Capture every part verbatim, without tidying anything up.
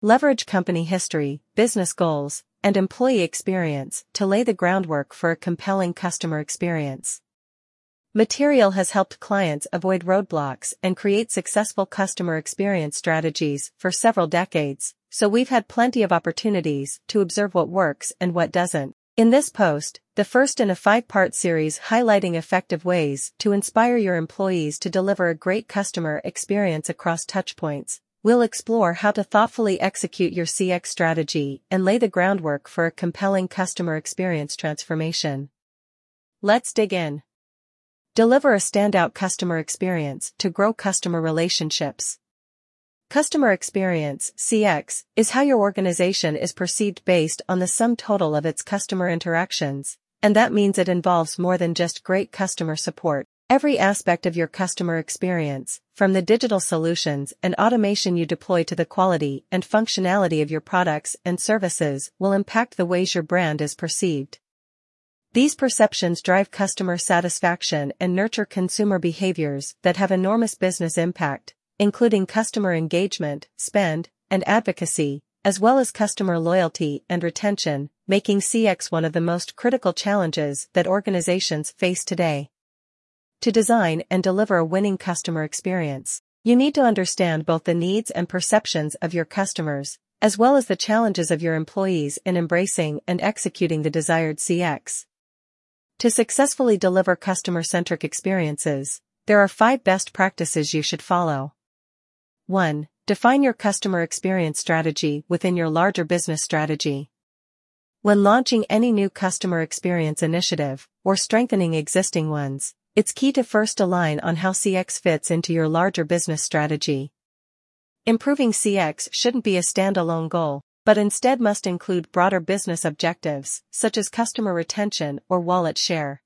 Leverage company history, business goals, and employee experience to lay the groundwork for a compelling customer experience. Material has helped clients avoid roadblocks and create successful customer experience strategies for several decades, so we've had plenty of opportunities to observe what works and what doesn't. In this post, the first in a five-part series highlighting effective ways to inspire your employees to deliver a great customer experience across touchpoints, we'll explore how to thoughtfully execute your C X strategy and lay the groundwork for a compelling customer experience transformation. Let's dig in. Deliver a standout customer experience to grow customer relationships. Customer experience, C X, is how your organization is perceived based on the sum total of its customer interactions, and that means it involves more than just great customer support. Every aspect of your customer experience, from the digital solutions and automation you deploy to the quality and functionality of your products and services, will impact the ways your brand is perceived. These perceptions drive customer satisfaction and nurture consumer behaviors that have enormous business impact, including customer engagement, spend, and advocacy, as well as customer loyalty and retention, making C X one of the most critical challenges that organizations face today. To design and deliver a winning customer experience, you need to understand both the needs and perceptions of your customers, as well as the challenges of your employees in embracing and executing the desired C X. To successfully deliver customer-centric experiences, there are five best practices you should follow. one. Define your customer experience strategy within your larger business strategy. When launching any new customer experience initiative, or strengthening existing ones, it's key to first align on how C X fits into your larger business strategy. Improving C X shouldn't be a standalone goal, but instead must include broader business objectives, such as customer retention or wallet share.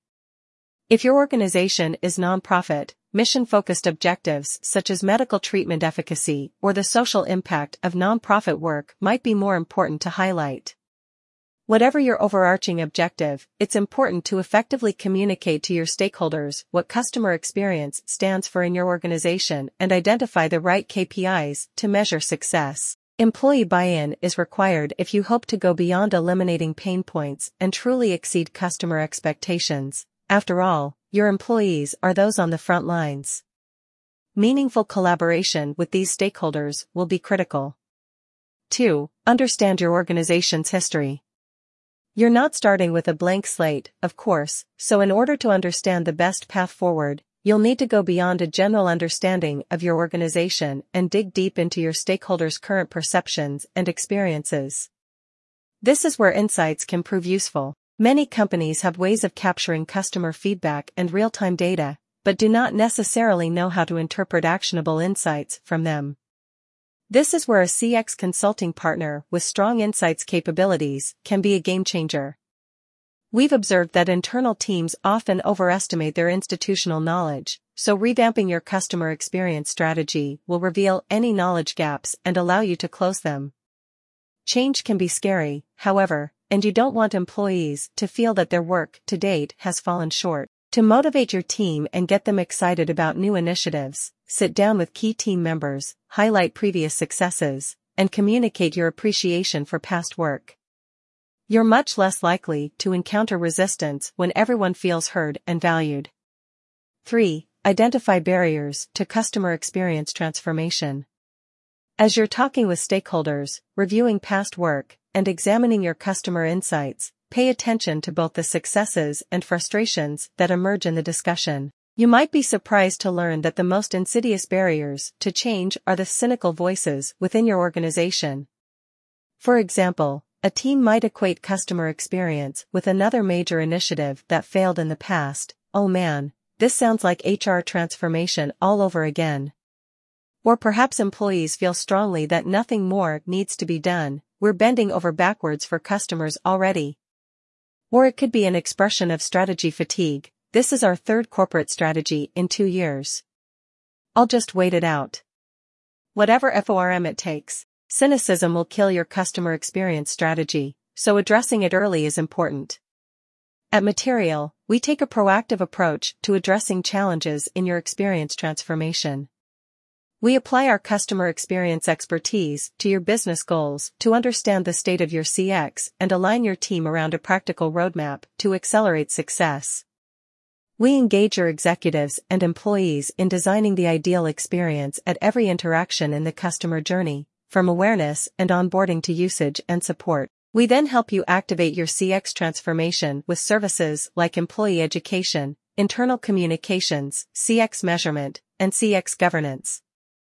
If your organization is nonprofit, mission-focused objectives such as medical treatment efficacy or the social impact of nonprofit work might be more important to highlight. Whatever your overarching objective, it's important to effectively communicate to your stakeholders what customer experience stands for in your organization and identify the right K P Is to measure success. Employee buy-in is required if you hope to go beyond eliminating pain points and truly exceed customer expectations. After all, your employees are those on the front lines. Meaningful collaboration with these stakeholders will be critical. two. Understand your organization's history. You're not starting with a blank slate, of course, so in order to understand the best path forward, you'll need to go beyond a general understanding of your organization and dig deep into your stakeholders' current perceptions and experiences. This is where insights can prove useful. Many companies have ways of capturing customer feedback and real-time data, but do not necessarily know how to interpret actionable insights from them. This is where a C X consulting partner with strong insights capabilities can be a game-changer. We've observed that internal teams often overestimate their institutional knowledge, so revamping your customer experience strategy will reveal any knowledge gaps and allow you to close them. Change can be scary, however, and you don't want employees to feel that their work to date has fallen short. To motivate your team and get them excited about new initiatives, sit down with key team members, highlight previous successes, and communicate your appreciation for past work. You're much less likely to encounter resistance when everyone feels heard and valued. three. Identify barriers to customer experience transformation. As you're talking with stakeholders, reviewing past work, and examining your customer insights, pay attention to both the successes and frustrations that emerge in the discussion. You might be surprised to learn that the most insidious barriers to change are the cynical voices within your organization. For example, a team might equate customer experience with another major initiative that failed in the past. Oh man, this sounds like H R transformation all over again. Or perhaps employees feel strongly that nothing more needs to be done, we're bending over backwards for customers already. Or it could be an expression of strategy fatigue. This is our third corporate strategy in two years. I'll just wait it out. Whatever form it takes, cynicism will kill your customer experience strategy, so addressing it early is important. At Material, we take a proactive approach to addressing challenges in your experience transformation. We apply our customer experience expertise to your business goals to understand the state of your C X and align your team around a practical roadmap to accelerate success. We engage your executives and employees in designing the ideal experience at every interaction in the customer journey, from awareness and onboarding to usage and support. We then help you activate your C X transformation with services like employee education, internal communications, C X measurement, and C X governance.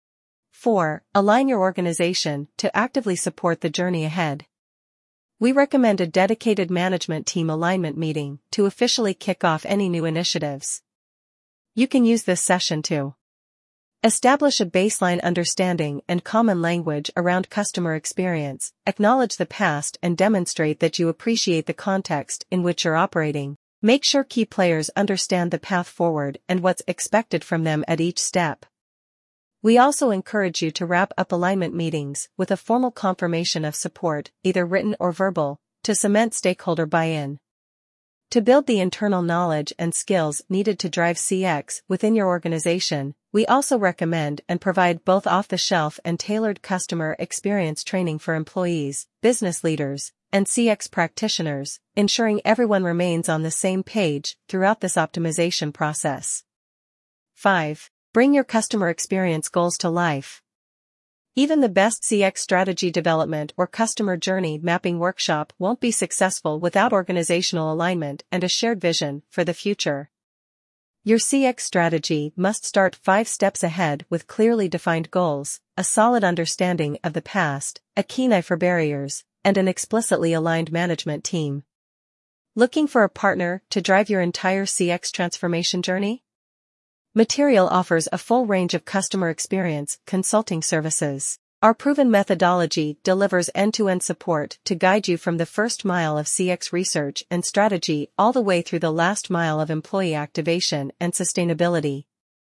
four. Align your organization to actively support the journey ahead. We recommend a dedicated management team alignment meeting to officially kick off any new initiatives. You can use this session to establish a baseline understanding and common language around customer experience, acknowledge the past and demonstrate that you appreciate the context in which you're operating. Make sure key players understand the path forward and what's expected from them at each step. We also encourage you to wrap up alignment meetings with a formal confirmation of support, either written or verbal, to cement stakeholder buy-in. To build the internal knowledge and skills needed to drive C X within your organization, we also recommend and provide both off-the-shelf and tailored customer experience training for employees, business leaders, and C X practitioners, ensuring everyone remains on the same page throughout this optimization process. five. Bring your customer experience goals to life. Even the best C X strategy development or customer journey mapping workshop won't be successful without organizational alignment and a shared vision for the future. Your C X strategy must start five steps ahead with clearly defined goals, a solid understanding of the past, a keen eye for barriers, and an explicitly aligned management team. Looking for a partner to drive your entire C X transformation journey? Material offers a full range of customer experience consulting services. Our proven methodology delivers end-to-end support to guide you from the first mile of C X research and strategy all the way through the last mile of employee activation and sustainability.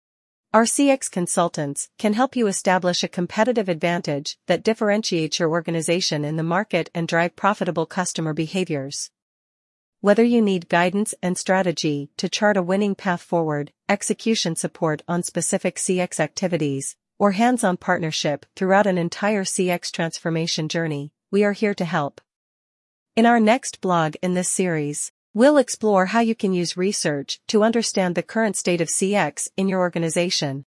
Our C X consultants can help you establish a competitive advantage that differentiates your organization in the market and drive profitable customer behaviors. Whether you need guidance and strategy to chart a winning path forward, execution support on specific C X activities, or hands-on partnership throughout an entire C X transformation journey, we are here to help. In our next blog in this series, we'll explore how you can use research to understand the current state of C X in your organization.